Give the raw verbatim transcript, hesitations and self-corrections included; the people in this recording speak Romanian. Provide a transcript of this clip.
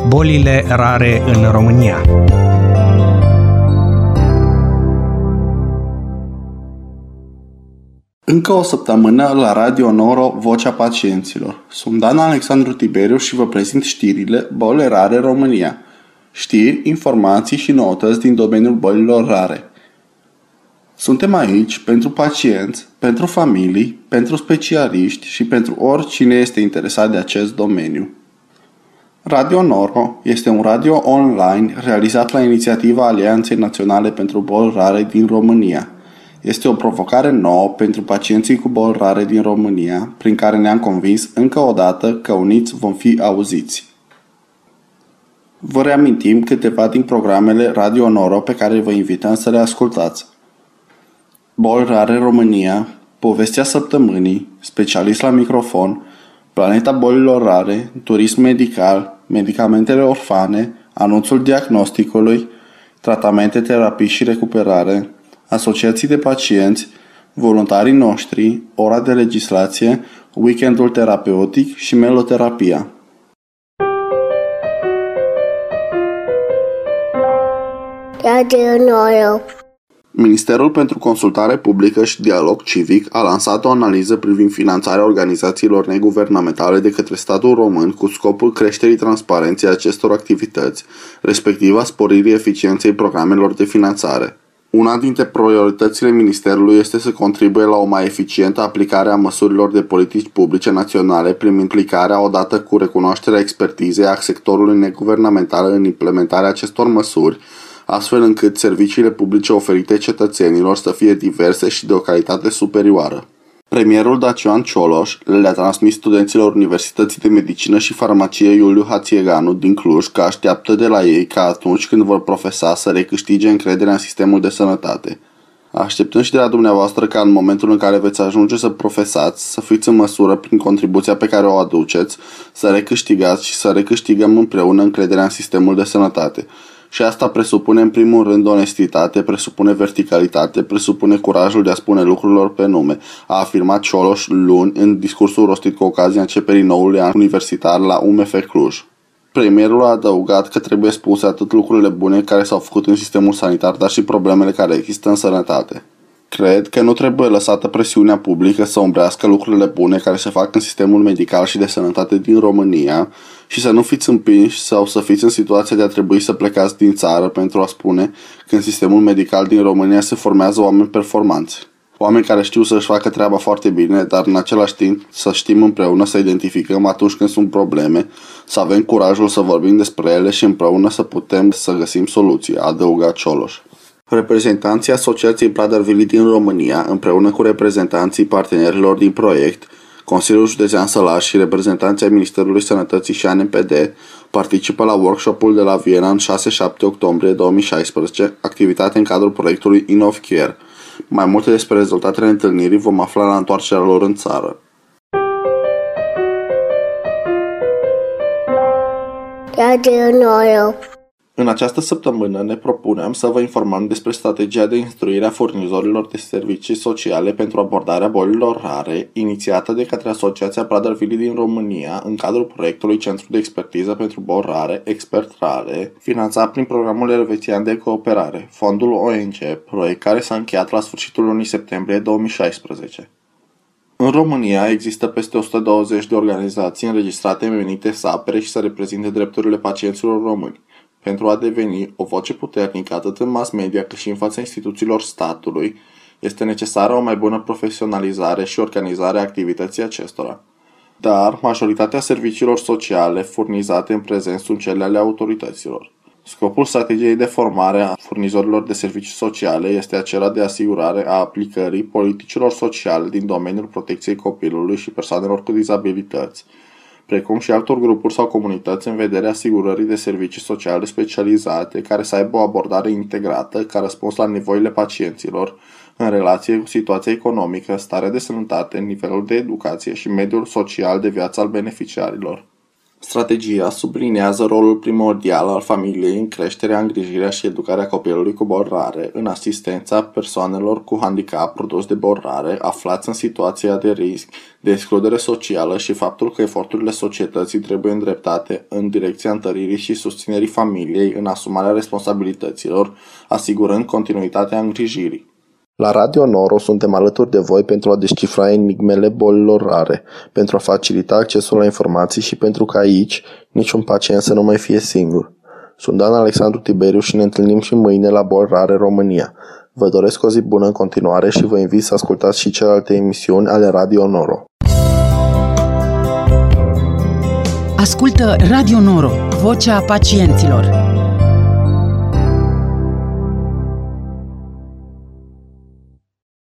Bolile rare în România. Încă o săptămână la Radio Noro, Vocea Pacienților. Sunt Dan Alexandru Tiberiu și vă prezint știrile Boli rare România. Știri, informații și noutăți din domeniul bolilor rare. Suntem aici pentru pacienți, pentru familii, pentru specialiști și pentru oricine este interesat de acest domeniu. Radio Noro este un radio online realizat la inițiativa Alianței Naționale pentru Boli Rare din România. Este o provocare nouă pentru pacienții cu boli rare din România, prin care ne-am convins încă o dată că uniți vom fi auziți. Vă reamintim câteva din programele Radio Noro pe care vă invităm să le ascultați. Boli rare România, Povestea Săptămânii, Specialist la microfon, Planeta bolilor rare, Turism medical, Medicamentele orfane, Anunțul diagnosticului, Tratamente, terapii și recuperare, Asociații de pacienți, Voluntarii noștri, Ora de legislație, Weekendul terapeutic și Meloterapia. Radio Noro. Ministerul pentru Consultare Publică și Dialog Civic a lansat o analiză privind finanțarea organizațiilor neguvernamentale de către statul român cu scopul creșterii transparenței acestor activități, respectiv a sporirii eficienței programelor de finanțare. Una dintre prioritățile Ministerului este să contribuie la o mai eficientă aplicare a măsurilor de politici publice naționale prin implicarea, odată cu recunoașterea expertizei a sectorului neguvernamental în implementarea acestor măsuri, astfel încât serviciile publice oferite cetățenilor să fie diverse și de o calitate superioară. Premierul Dacian Cioloș le-a transmis studenților Universității de Medicină și Farmacie Iuliu Hațieganu din Cluj că așteaptă de la ei ca atunci când vor profesa să recâștige încrederea în sistemul de sănătate. Așteptăm și de la dumneavoastră ca în momentul în care veți ajunge să profesați, să fiți în măsură, prin contribuția pe care o aduceți, să recâștigați și să recâștigăm împreună încrederea în sistemul de sănătate. Și asta presupune în primul rând onestitate, presupune verticalitate, presupune curajul de a spune lucrurilor pe nume, a afirmat Cioloș luni în discursul rostit cu ocazia începerii noului an universitar la U M F Cluj. Premierul a adăugat că trebuie spuse atât lucrurile bune care s-au făcut în sistemul sanitar, dar și problemele care există în sănătate. Cred că nu trebuie lăsată presiunea publică să umbrească lucrurile bune care se fac în sistemul medical și de sănătate din România și să nu fiți împinși sau să fiți în situația de a trebui să plecați din țară pentru a spune că în sistemul medical din România se formează oameni performanți. Oameni care știu să-și facă treaba foarte bine, dar în același timp să știm împreună să identificăm atunci când sunt probleme, să avem curajul să vorbim despre ele și împreună să putem să găsim soluții, a adăugat Cioloș. Reprezentanții Asociației Prader-Willi din România, împreună cu reprezentanții partenerilor din proiect, Consiliul Județean Sălaș și reprezentanții ai Ministerului Sănătății și A N P D, participă la workshopul de la Viena în șase șapte octombrie două mii șaisprezece, activitate în cadrul proiectului InnovCare. Mai multe despre rezultatele întâlnirii vom afla la întoarcerea lor în țară. Radio Noro. În această săptămână ne propunem să vă informăm despre strategia de instruire a furnizorilor de servicii sociale pentru abordarea bolilor rare, inițiată de către Asociația Prader-Willi din România în cadrul proiectului Centru de Expertiză pentru Boli Rare, Expert Rare, finanțat prin programul elvețian de cooperare, fondul O N G, proiect care s-a încheiat la sfârșitul lunii septembrie două mii șaisprezece. În România există peste o sută douăzeci de organizații înregistrate menite să apere și să reprezinte drepturile pacienților români. Pentru a deveni o voce puternică atât în mass media cât și în fața instituțiilor statului, este necesară o mai bună profesionalizare și organizare a activității acestora. Dar majoritatea serviciilor sociale furnizate în prezent sunt cele ale autorităților. Scopul strategiei de formare a furnizorilor de servicii sociale este acela de asigurare a aplicării politicilor sociale din domeniul protecției copilului și persoanelor cu dizabilități, precum și altor grupuri sau comunități în vederea asigurării de servicii sociale specializate care să aibă o abordare integrată ca răspuns la nevoile pacienților în relație cu situația economică, starea de sănătate, nivelul de educație și mediul social de viață al beneficiarilor. Strategia subliniază rolul primordial al familiei în creșterea, îngrijirea și educarea copilului cu boli rare, în asistența persoanelor cu handicap produs de boli rare, aflați în situația de risc, de excludere socială și faptul că eforturile societății trebuie îndreptate în direcția întăririi și susținerii familiei în asumarea responsabilităților, asigurând continuitatea îngrijirii. La Radio Noro suntem alături de voi pentru a descifra enigmele bolilor rare, pentru a facilita accesul la informații și pentru ca aici niciun pacient să nu mai fie singur. Sunt Dan Alexandru Tiberiu și ne întâlnim și mâine la Boli Rare România. Vă doresc o zi bună în continuare și vă invit să ascultați și celelalte emisiuni ale Radio Noro. Ascultă Radio Noro, vocea pacienților.